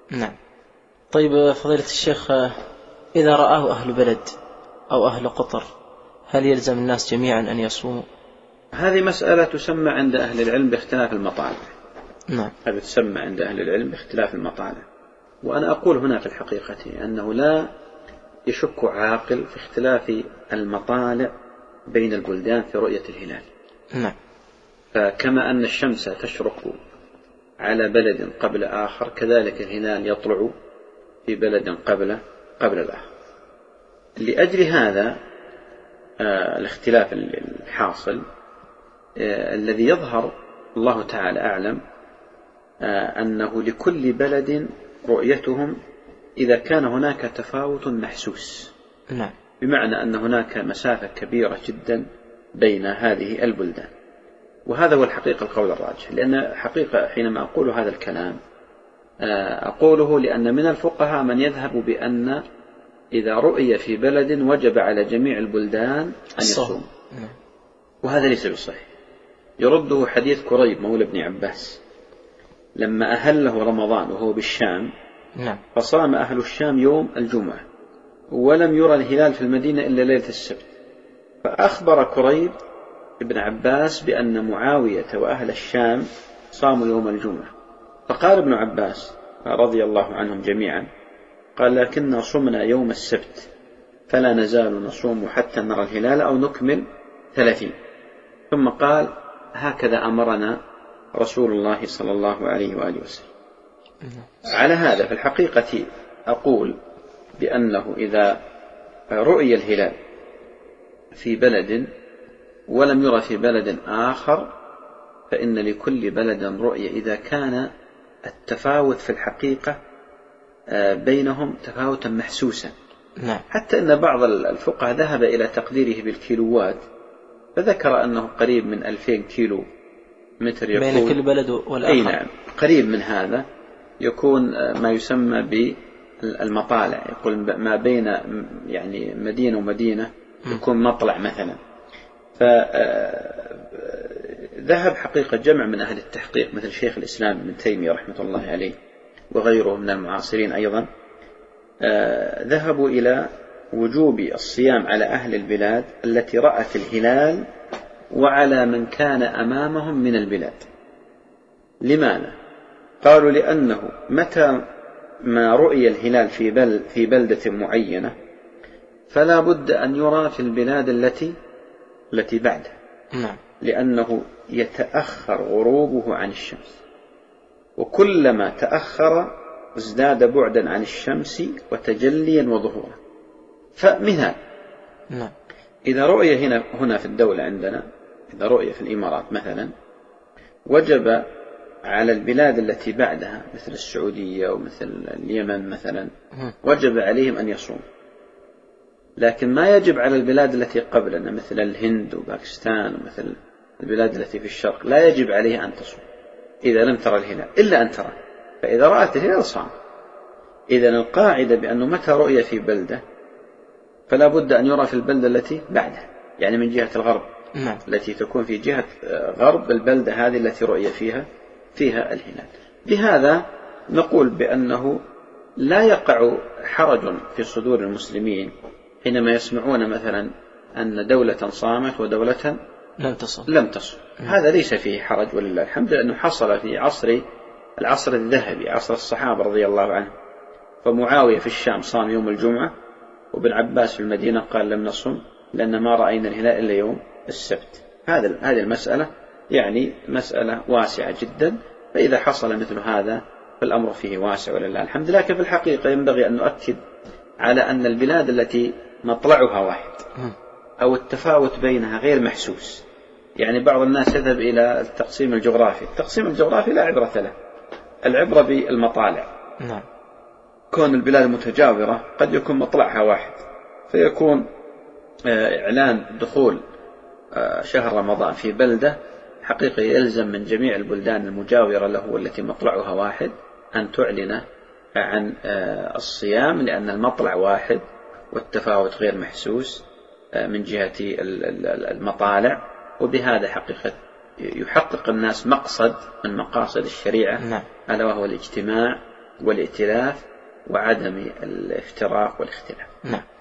نعم. طيب فضيلة الشيخ، إذا رآه أهل بلد أو أهل قطر هل يلزم الناس جميعا أن يصوموا؟ هذه مسألة تسمى عند أهل العلم باختلاف المطالع. نعم. هذا تسمى عند أهل العلم باختلاف المطالع. وأنا أقول هنا في الحقيقة أنه لا يشك عاقل في اختلاف المطالع بين البلدان في رؤية الهلال. نعم. فكما أن الشمس تشرق على بلد قبل آخر كذلك الهلال يطلع في بلد قبل الآخر. لأجل هذا الاختلاف الحاصل الذي يظهر الله تعالى أعلم أنه لكل بلد رؤيتهم إذا كان هناك تفاوت محسوس. نعم. بمعنى أن هناك مسافة كبيرة جدا بين هذه البلدان. وهذا هو الحقيقة القول الراجح. لأن حقيقة حينما أقول هذا الكلام أقوله لأن من الفقهاء من يذهب بأن إذا رؤي في بلد وجب على جميع البلدان أن يصوم. وهذا ليس بصحيح. يرده حديث كريب مولى ابن عباس لما أهله رمضان وهو بالشام. نعم. فصام أهل الشام يوم الجمعة ولم يرى الهلال في المدينة إلا ليلة السبت. فأخبر كريب ابن عباس بأن معاوية وأهل الشام صاموا يوم الجمعة. فقال ابن عباس رضي الله عنهم جميعا قال لكننا صمنا يوم السبت فلا نزال نصوم حتى نرى الهلال أو نكمل 30. ثم قال هكذا أمرنا رسول الله صلى الله عليه وآله وسلم. على هذا في الحقيقة أقول بأنه إذا رؤي الهلال في بلد ولم يرى في بلد آخر فإن لكل بلد رؤية إذا كان التفاوت في الحقيقة بينهم تفاوتا محسوسا. نعم. حتى أن بعض الفقهاء ذهب إلى تقديره بالكيلوات فذكر أنه قريب من 2000 كيلو متر يكون بين كل بلد والآخر. أي نعم قريب من هذا يكون ما يسمى بالمطالع. يقول ما بين يعني مدينة ومدينة يكون مطلع مثلا. فذهب حقيقة جمع من أهل التحقيق مثل شيخ الإسلام ابن تيمية رحمة الله عليه وغيره من المعاصرين أيضا ذهبوا إلى وجوب الصيام على أهل البلاد التي رأت الهلال وعلى من كان أمامهم من البلاد. لماذا؟ قالوا لأنه متى ما رؤي الهلال في بلدة معينة فلا بد أن يرى في البلاد التي بعده. نعم. لأنه يتأخر غروبه عن الشمس وكلما تأخر ازداد بعدا عن الشمس وتجليا وظهورا. فمثال نعم. إذا رؤي هنا في الدولة عندنا إذا رؤي في الإمارات مثلا وجب على البلاد التي بعدها مثل السعودية ومثل اليمن مثلا وجب عليهم أن يصوموا. لكن ما يجب على البلاد التي قبلنا مثل الهند وباكستان ومثل البلاد التي في الشرق لا يجب عليها أن تصوم إذا لم ترى الهلال إلا أن ترى. فإذا رأت الهلال صام. إذن القاعدة بأنه متى رؤية في بلدة فلا بد أن يرى في البلدة التي بعدها يعني من جهة الغرب. نعم. التي تكون في جهة غرب البلدة هذه التي رؤية فيها الهلال. بهذا نقول بأنه لا يقع حرج في صدور المسلمين حينما يسمعون مثلا أن دولة صامت ودولة لم تصم. هذا ليس فيه حرج ولله الحمد لأنه حصل في العصر الذهبي عصر الصحابة رضي الله عنهم. فمعاوية في الشام صام يوم الجمعة وابن عباس في المدينة قال لم نصم لأن ما رأينا الهلال إلا يوم السبت. هذه المسألة يعني مسألة واسعة جدا. فإذا حصل مثل هذا فالأمر فيه واسع ولله الحمد. لكن في الحقيقة ينبغي أن نؤكد على أن البلاد التي مطلعها واحد أو التفاوت بينها غير محسوس. يعني بعض الناس يذهب إلى التقسيم الجغرافي. التقسيم الجغرافي لا عبرة له. العبرة بالمطالع. نعم. كون البلاد المتجاورة قد يكون مطلعها واحد فيكون إعلان دخول شهر رمضان في بلدة حقيقة يلزم من جميع البلدان المجاورة له والتي مطلعها واحد أن تعلن عن الصيام لأن المطلع واحد والتفاوت غير محسوس من جهة المطالع. وبهذا حقيقة يحقق الناس مقصد من مقاصد الشريعة. نعم. ألا وهو الاجتماع والائتلاف وعدم الافتراق والاختلاف. نعم.